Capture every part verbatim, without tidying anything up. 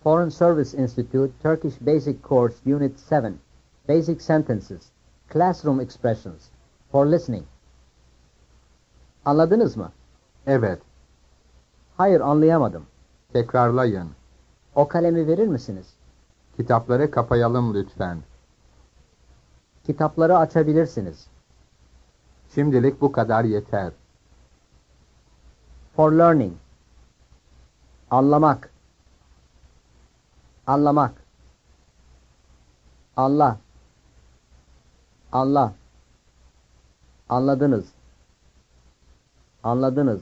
Foreign Service Institute Turkish Basic Course Unit seven Basic Sentences Classroom Expressions For Listening. Anladınız mı? Evet. Hayır, anlayamadım. Tekrarlayın. O kalemi verir misiniz? Kitapları kapayalım lütfen. Kitapları açabilirsiniz. Şimdilik bu kadar yeter. For learning. Anlamak. Anlamak. Anla. Anla. Anladınız. Anladınız.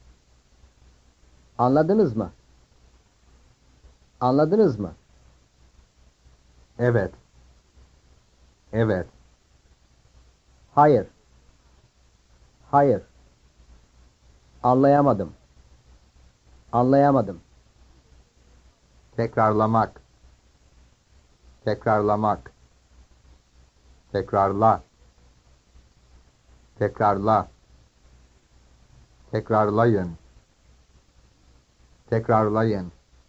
Anladınız mı? Anladınız mı? Evet. Evet. Hayır. Hayır. Anlayamadım. Anlayamadım. Tekrarlamak. Tekrarlamak. Tekrarla. Tekrarla. Tekrarlayın. Tekrarlayın.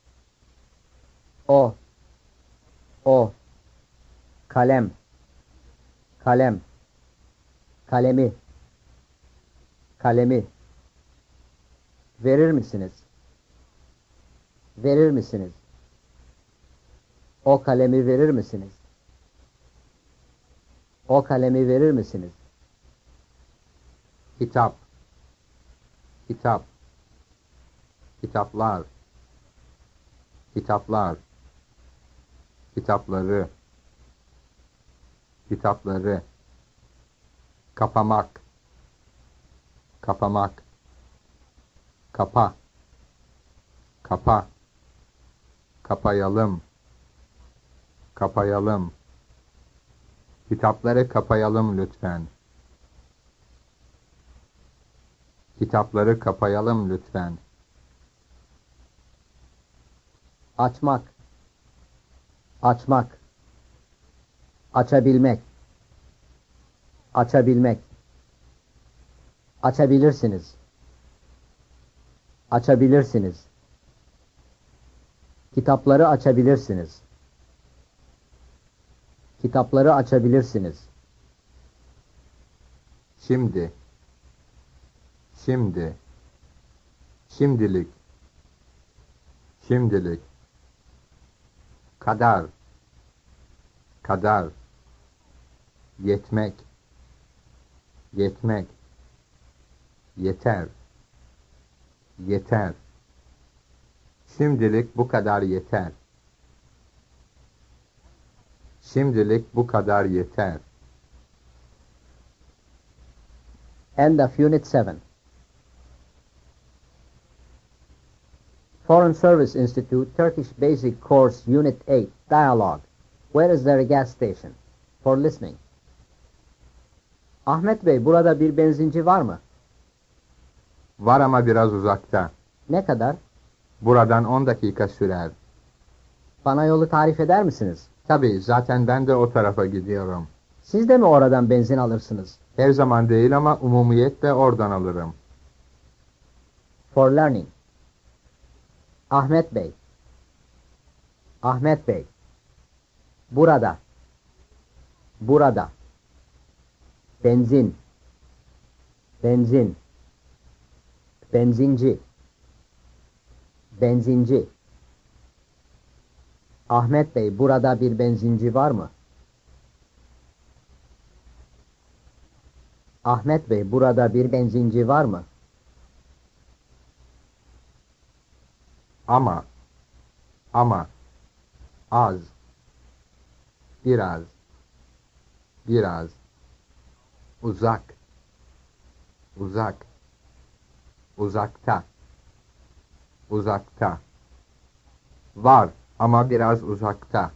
O. O. Kalem. Kalem. Kalemi. Kalemi. Verir misiniz? Verir misiniz? O kalemi verir misiniz? O kalemi verir misiniz? Kitap. Kitap. Kitaplar. Kitaplar. Kitapları. Kitapları. Kapamak. Kapamak. Kapa. Kapa. Kapayalım. Kapayalım. Kitapları kapayalım lütfen. Kitapları kapayalım lütfen. Açmak. Açmak. Açabilmek. Açabilmek. Açabilirsiniz. Açabilirsiniz. Kitapları açabilirsiniz. Kitapları açabilirsiniz. Şimdi. Şimdi. Şimdilik. Şimdilik. Kadar. Kadar. Yetmek. Yetmek. Yeter. Yeter. Şimdilik bu kadar yeter. Şimdilik bu kadar yeter. End of Unit seven. Foreign Service Institute Turkish Basic Course Unit eight Dialogue. Where is there a gas station? For listening. Ahmet Bey, burada bir benzinci var mı? Var ama biraz uzakta. Ne kadar? Buradan on dakika sürer. Bana yolu tarif eder misiniz? Tabii, zaten ben de o tarafa gidiyorum. Siz de mi oradan benzin alırsınız? Her zaman değil ama umumiyetle oradan alırım. For learning. Ahmet Bey. Ahmet Bey. Burada. Burada. Benzin. Benzin. Benzinci. Benzinci. Ahmet Bey, burada bir benzinci var mı? Ahmet Bey, burada bir benzinci var mı? Ama. Ama. Az. Biraz. Biraz. Uzak. Uzak. Uzakta. Uzakta. Var ama biraz uzakta.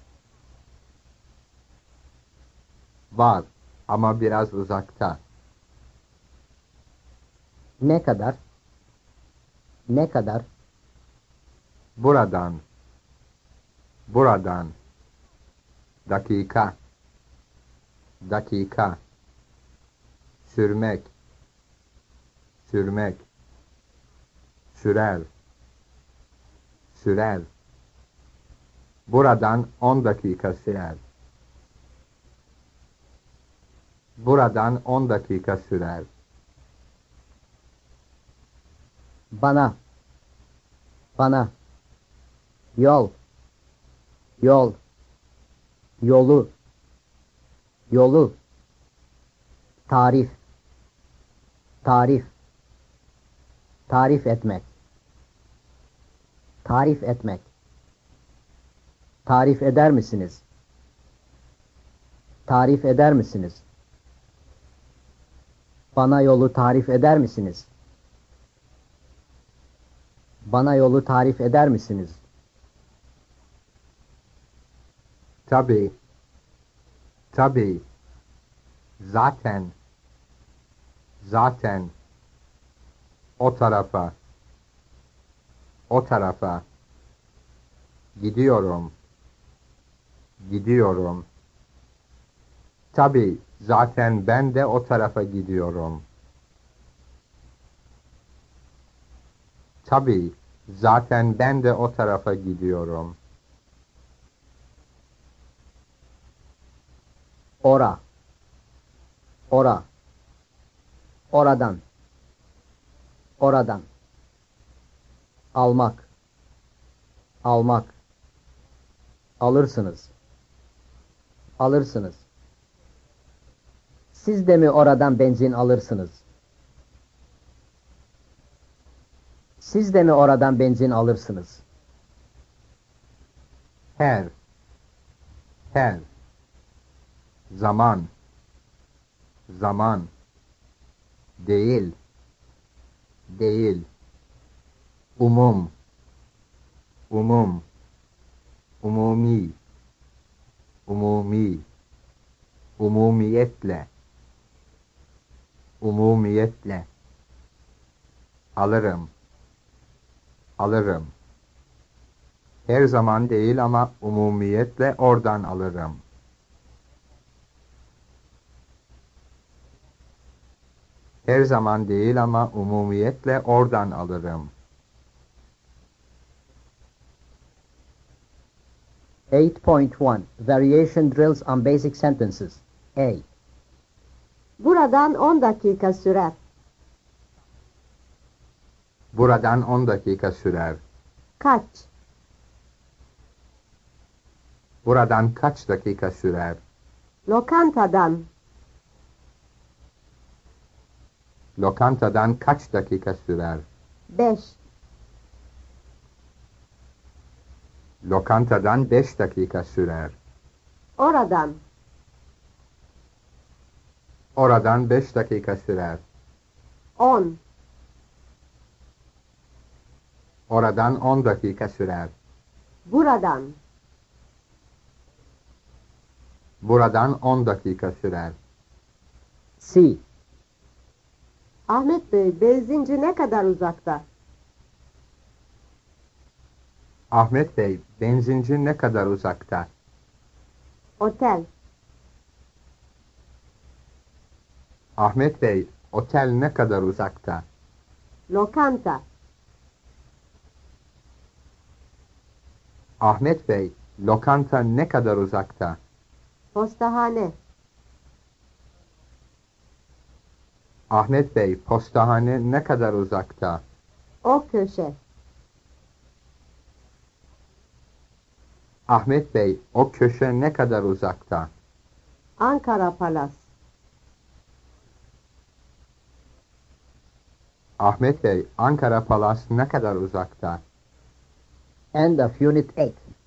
Var ama biraz uzakta. Ne kadar? Ne kadar? Buradan. Buradan. Dakika. Dakika. Sürmek. Sürmek. Sürer. Sürer. Buradan on dakika sürer. Buradan on dakika sürer. Bana. Bana. Yol. Yol. Yolu. Yolu. Tarif. Tarif. Tarif etmek. Tarif etmek. Tarif eder misiniz? Tarif eder misiniz? Bana yolu tarif eder misiniz? Bana yolu tarif eder misiniz? Tabii. Tabii. Zaten. Zaten. O tarafa. O tarafa. Gidiyorum. Gidiyorum. Tabii, zaten ben de o tarafa gidiyorum. Tabii, zaten ben de o tarafa gidiyorum. Ora. Ora. Oradan. Oradan. Almak. Almak. Alırsınız. Alırsınız. Siz de mi oradan benzin alırsınız? Siz de mi oradan benzin alırsınız? Her. Her. Zaman. Zaman. Değil. Değil. Umum. Umum. Umumi. Umumi. Umumiyetle. Umumiyetle. Alırım. Alırım. Her zaman değil ama umumiyetle oradan alırım. Her zaman değil ama umumiyetle oradan alırım. eight point one Variation drills on basic sentences. A. Buradan on dakika sürer. Buradan on dakika sürer. Kaç? Buradan kaç dakika sürer? Lokantadan. Lokantadan kaç dakika sürer? Beş. Lokantadan beş dakika sürer. Oradan. Oradan beş dakika sürer. On. Oradan on dakika sürer. Buradan. Buradan on dakika sürer. C. Ahmet Bey, benzinci ne kadar uzakta? Ahmet Bey, benzinci ne kadar uzakta? Otel. Ahmet Bey, otel ne kadar uzakta? Lokanta. Ahmet Bey, lokanta ne kadar uzakta? Postahane. Ahmet Bey, postahane ne kadar uzakta? O köşe. Ahmet Bey, o köşe ne kadar uzakta? Ankara Palas. Ahmet Bey, Ankara Palas ne kadar uzakta? End of Unit eight.